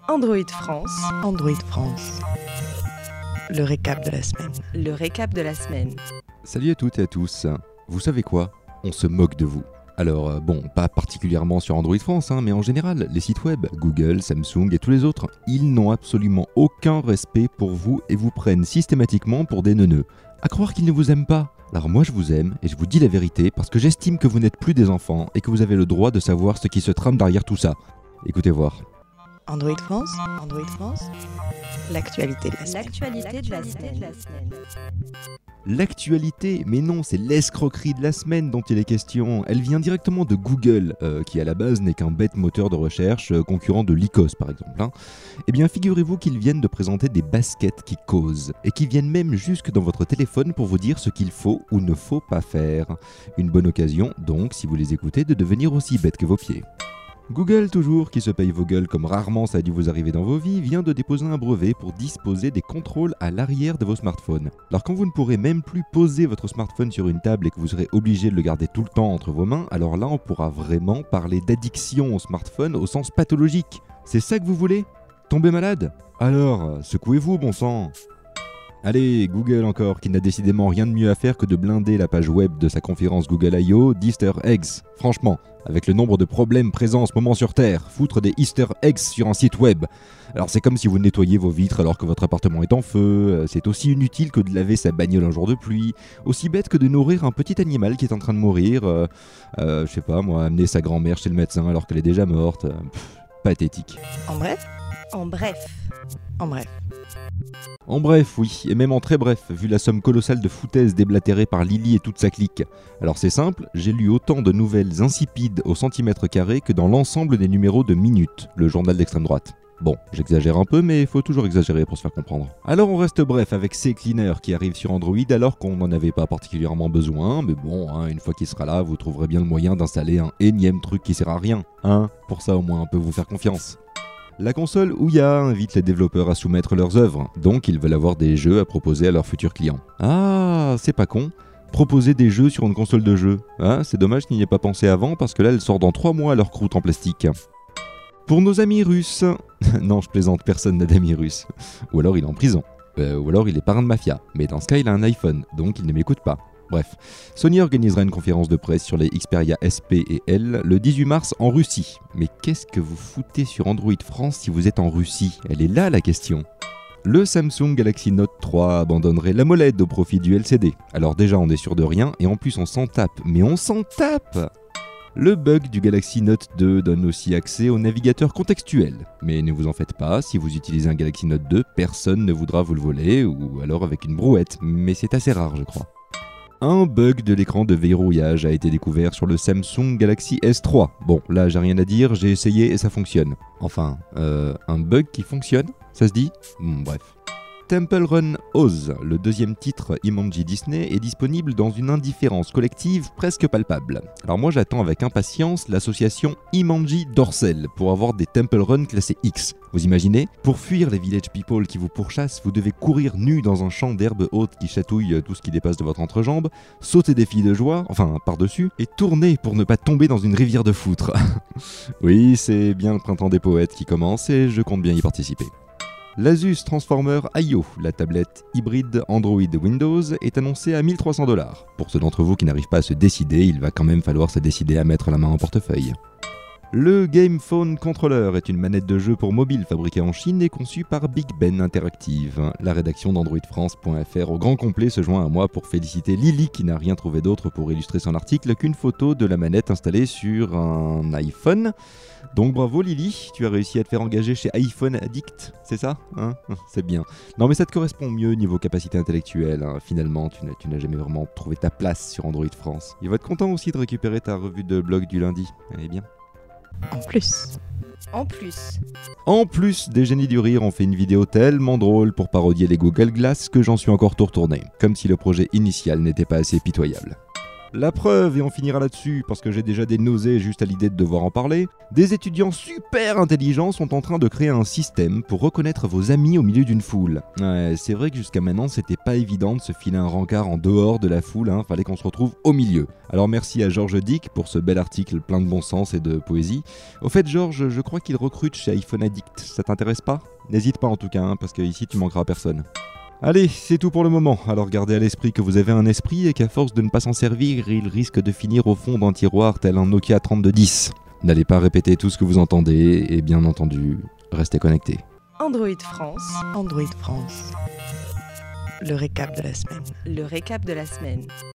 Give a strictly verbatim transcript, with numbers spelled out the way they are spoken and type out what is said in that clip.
Android France. Android France. Le récap de la semaine. Le récap de la semaine. Salut à toutes et à tous. Vous savez quoi ? On se moque de vous. Alors euh, bon, pas particulièrement sur Android France, hein, mais en général, les sites web, Google, Samsung et tous les autres, ils n'ont absolument aucun respect pour vous et vous prennent systématiquement pour des neuneux. À croire qu'ils ne vous aiment pas. Alors moi je vous aime et je vous dis la vérité parce que j'estime que vous n'êtes plus des enfants et que vous avez le droit de savoir ce qui se trame derrière tout ça. Écoutez voir. Android France. Android France. L'actualité de la semaine. L'actualité de la semaine. L'actualité, mais non, c'est l'escroquerie de la semaine dont il est question. Elle vient directement de Google, euh, qui à la base n'est qu'un bête moteur de recherche, euh, concurrent de Lycos par exemple. Hein. Eh bien, figurez-vous qu'ils viennent de présenter des baskets qui causent, et qui viennent même jusque dans votre téléphone pour vous dire ce qu'il faut ou ne faut pas faire. Une bonne occasion, donc, si vous les écoutez, de devenir aussi bête que vos pieds. Google, toujours, qui se paye vos gueules comme rarement ça a dû vous arriver dans vos vies, vient de déposer un brevet pour disposer des contrôles à l'arrière de vos smartphones. Alors quand vous ne pourrez même plus poser votre smartphone sur une table et que vous serez obligé de le garder tout le temps entre vos mains, alors là on pourra vraiment parler d'addiction au smartphone au sens pathologique. C'est ça que vous voulez ? Tomber malade ? Alors, secouez-vous bon sang ! Allez, Google encore, qui n'a décidément rien de mieux à faire que de blinder la page web de sa conférence Google I O d'Easter eggs. Franchement, avec le nombre de problèmes présents en ce moment sur Terre, foutre des Easter eggs sur un site web. Alors c'est comme si vous nettoyez vos vitres alors que votre appartement est en feu, c'est aussi inutile que de laver sa bagnole un jour de pluie, aussi bête que de nourrir un petit animal qui est en train de mourir, euh, euh, je sais pas moi, amener sa grand-mère chez le médecin alors qu'elle est déjà morte. Pff, pathétique. En bref. En bref. En bref. En bref, oui, et même en très bref, vu la somme colossale de foutaises déblatérées par Lily et toute sa clique. Alors c'est simple, j'ai lu autant de nouvelles insipides au centimètre carré que dans l'ensemble des numéros de Minute, le journal d'extrême droite. Bon, j'exagère un peu, mais il faut toujours exagérer pour se faire comprendre. Alors on reste bref avec CCleaner qui arrive sur Android alors qu'on n'en avait pas particulièrement besoin, mais bon, hein, une fois qu'il sera là, vous trouverez bien le moyen d'installer un énième truc qui sert à rien, hein, pour ça au moins on peut vous faire confiance. La console Ouya invite les développeurs à soumettre leurs œuvres, donc ils veulent avoir des jeux à proposer à leurs futurs clients. Ah, c'est pas con. Proposer des jeux sur une console de jeu. Ah, c'est dommage qu'il n'y ait pas pensé avant parce que là elle sort dans trois mois leur croûte en plastique. Pour nos amis russes... non, je plaisante, personne n'a d'amis russes. Ou alors il est en prison. Euh, ou alors il est parrain de mafia. Mais dans ce cas il a un iPhone, donc il ne m'écoute pas. Bref, Sony organisera une conférence de presse sur les Xperia S P et L le dix-huit mars en Russie. Mais qu'est-ce que vous foutez sur Android France si vous êtes en Russie ? Elle est là la question. Le Samsung Galaxy Note trois abandonnerait l'AMOLED au profit du L C D. Alors déjà on est sûr de rien et en plus on s'en tape. Mais on s'en tape ! Le bug du Galaxy Note deux donne aussi accès au navigateur contextuel. Mais ne vous en faites pas, si vous utilisez un Galaxy Note deux, personne ne voudra vous le voler ou alors avec une brouette. Mais c'est assez rare je crois. Un bug de l'écran de verrouillage a été découvert sur le Samsung Galaxy S trois. Bon, là j'ai rien à dire, j'ai essayé et ça fonctionne. Enfin, euh, un bug qui fonctionne ? Ça se dit ? Bon, bref. Temple Run Oz, le deuxième titre Imanji Disney, est disponible dans une indifférence collective presque palpable. Alors moi j'attends avec impatience l'association Imanji Dorsel pour avoir des Temple Run classés X. Vous imaginez ? Pour fuir les village people qui vous pourchassent, vous devez courir nu dans un champ d'herbe haute qui chatouille tout ce qui dépasse de votre entrejambe, sauter des filles de joie, enfin par-dessus, et tourner pour ne pas tomber dans une rivière de foutre. Oui, c'est bien le printemps des poètes qui commence et je compte bien y participer. L'Asus Transformer I O, la tablette hybride Android Windows, est annoncée à mille trois cents dollars. Pour ceux d'entre vous qui n'arrivent pas à se décider, il va quand même falloir se décider à mettre la main en portefeuille. Le Game Phone Controller est une manette de jeu pour mobile fabriquée en Chine et conçue par Big Ben Interactive. La rédaction d'Android France point F R au grand complet se joint à moi pour féliciter Lily qui n'a rien trouvé d'autre pour illustrer son article qu'une photo de la manette installée sur un iPhone. Donc bravo Lily, tu as réussi à te faire engager chez iPhone Addict, c'est ça hein C'est bien. Non mais ça te correspond mieux niveau capacité intellectuelle, hein. Finalement tu n'as, tu n'as jamais vraiment trouvé ta place sur Android France. Il va être content aussi de récupérer ta revue de blog du lundi, elle est bien. En plus. En plus. En plus, des génies du rire ont fait une vidéo tellement drôle pour parodier les Google Glass que j'en suis encore tout retourné, comme si le projet initial n'était pas assez pitoyable. La preuve, et on finira là-dessus parce que j'ai déjà des nausées juste à l'idée de devoir en parler, des étudiants super intelligents sont en train de créer un système pour reconnaître vos amis au milieu d'une foule. Ouais, c'est vrai que jusqu'à maintenant c'était pas évident de se filer un rencard en dehors de la foule, hein, fallait qu'on se retrouve au milieu. Alors merci à Georges Dick pour ce bel article plein de bon sens et de poésie. Au fait Georges, je crois qu'il recrute chez iPhone Addict, ça t'intéresse pas ? N'hésite pas en tout cas, hein, parce que ici tu manqueras à personne. Allez, c'est tout pour le moment, alors gardez à l'esprit que vous avez un esprit et qu'à force de ne pas s'en servir, il risque de finir au fond d'un tiroir tel un Nokia trente-deux dix. N'allez pas répéter tout ce que vous entendez, et bien entendu, restez connectés. Android France, Android France. Le récap de la semaine. le récap de la semaine.